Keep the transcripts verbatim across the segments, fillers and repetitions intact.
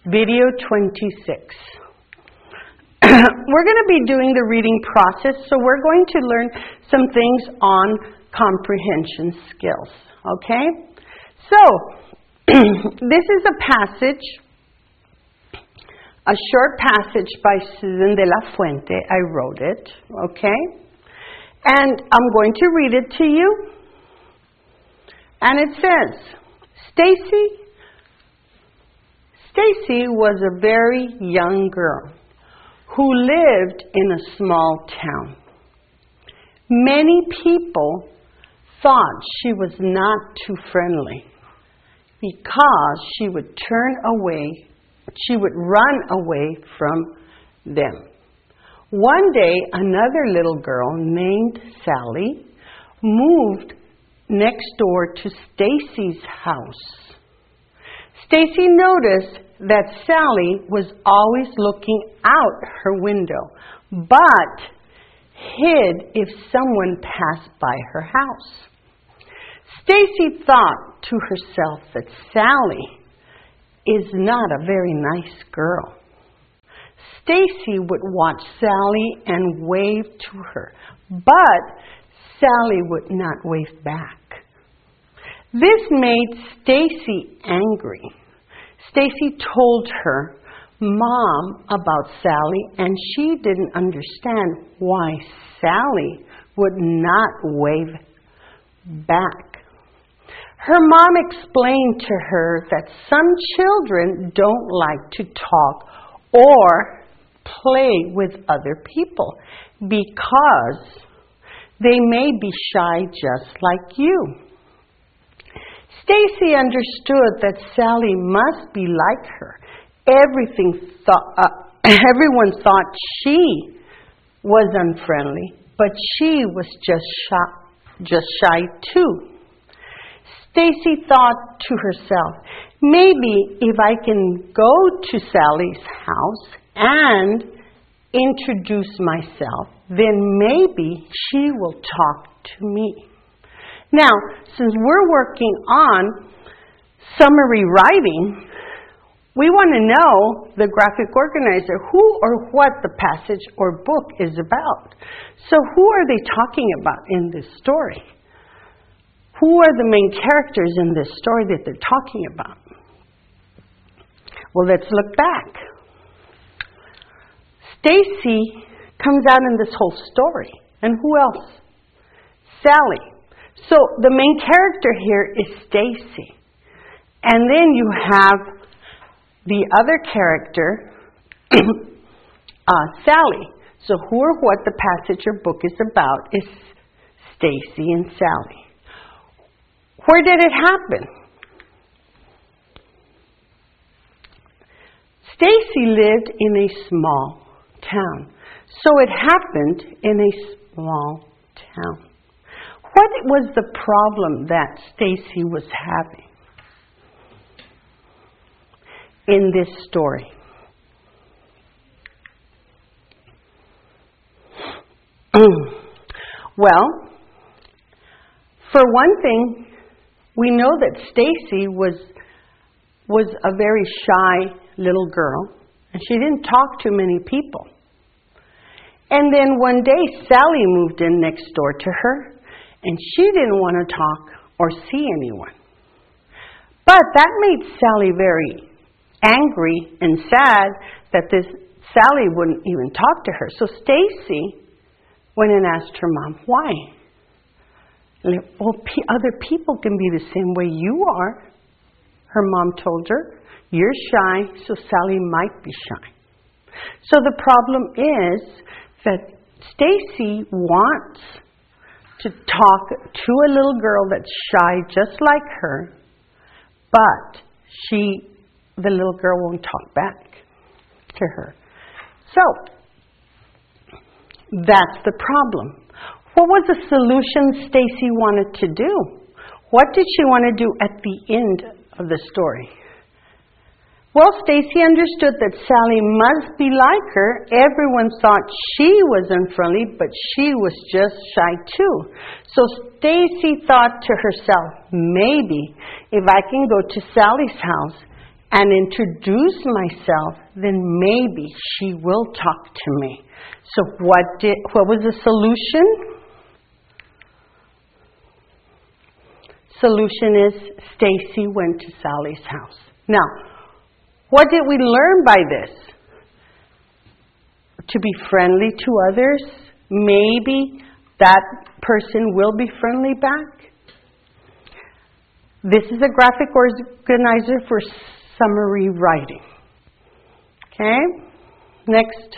Video twenty-six. We're going to be doing the reading process, so we're going to learn some things on comprehension skills, okay? So, this is a passage, a short passage by Susan de la Fuente. I wrote it, okay? And I'm going to read it to you. And it says, Stacy Stacy was a very young girl who lived in a small town. Many people thought she was not too friendly because she would turn away, she would run away from them. One day, another little girl named Sally moved next door to Stacy's house. Stacy noticed that Sally was always looking out her window, but hid if someone passed by her house. Stacy thought to herself that Sally is not a very nice girl. Stacy would watch Sally and wave to her, but Sally would not wave back. This made Stacy angry. Stacy told her mom about Sally, and she didn't understand why Sally would not wave back. Her mom explained to her that some children don't like to talk or play with other people because they may be shy just like you. Stacy understood that Sally must be like her. Everything thought, uh, everyone thought she was unfriendly, but she was just shy, just shy too. Stacy thought to herself, maybe if I can go to Sally's house and introduce myself, then maybe she will talk to me. Now, since we're working on summary writing, we want to know, the graphic organizer, who or what the passage or book is about. So who are they talking about in this story? Who are the main characters in this story that they're talking about? Well, let's look back. Stacy comes out in this whole story. And who else? Sally. So the main character here is Stacy. And then you have the other character, uh, Sally. So who or what the passage or book is about is Stacy and Sally. Where did it happen? Stacy lived in a small town. So it happened in a small town. What was the problem that Stacy was having in this story? Well, for one thing, we know that Stacy was was a very shy little girl, and she didn't talk to many people. And then one day, Sally moved in next door to her, and she didn't want to talk or see anyone. But that made Sally very angry and sad that this Sally wouldn't even talk to her. So Stacy went and asked her mom, why? Well, other people can be the same way you are. Her mom told her, you're shy, so Sally might be shy. So the problem is that Stacy wants to talk to a little girl that's shy just like her, but she, the little girl won't talk back to her. So, that's the problem. What was the solution Stacy wanted to do? What did she want to do at the end of the story? Well, Stacy understood that Sally must be like her. Everyone thought she was unfriendly, but she was just shy too. So Stacy thought to herself, maybe if I can go to Sally's house and introduce myself, then maybe she will talk to me. So what did, what was the solution? Solution is Stacy went to Sally's house. Now, what did we learn by this? To be friendly to others. Maybe that person will be friendly back. This is a graphic organizer for summary writing. Okay? Next.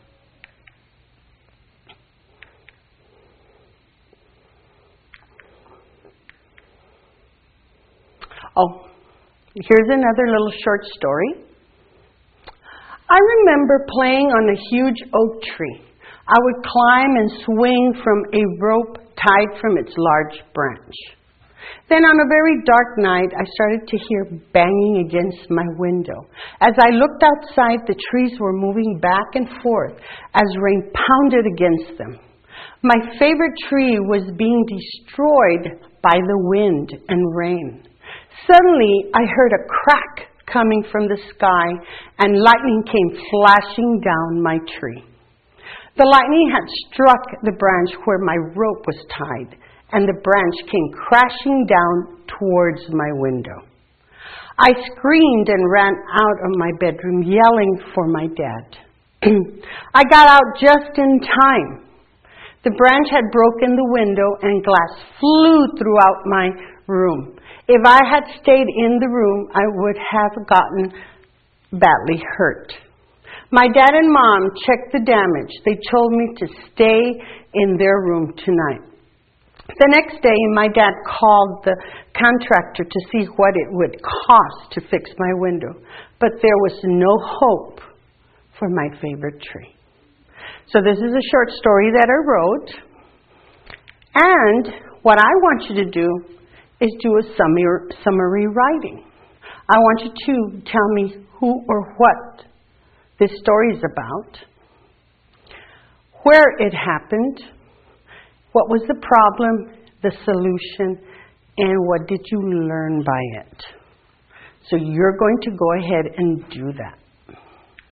Oh, here's another little short story. I remember playing on a huge oak tree. I would climb and swing from a rope tied from its large branch. Then on a very dark night, I started to hear banging against my window. As I looked outside, the trees were moving back and forth as rain pounded against them. My favorite tree was being destroyed by the wind and rain. Suddenly, I heard a crack coming from the sky, and lightning came flashing down my tree. The lightning had struck the branch where my rope was tied, and the branch came crashing down towards my window. I screamed and ran out of my bedroom, yelling for my dad. I got out just in time. The branch had broken the window, and glass flew throughout my room. If I had stayed in the room, I would have gotten badly hurt. My dad and mom checked the damage. They told me to stay in their room tonight. The next day, my dad called the contractor to see what it would cost to fix my window. But there was no hope for my favorite tree. So this is a short story that I wrote. And what I want you to do is do a summary, summary writing. I want you to tell me who or what this story is about, where it happened, what was the problem, the solution, and what did you learn by it. So you're going to go ahead and do that.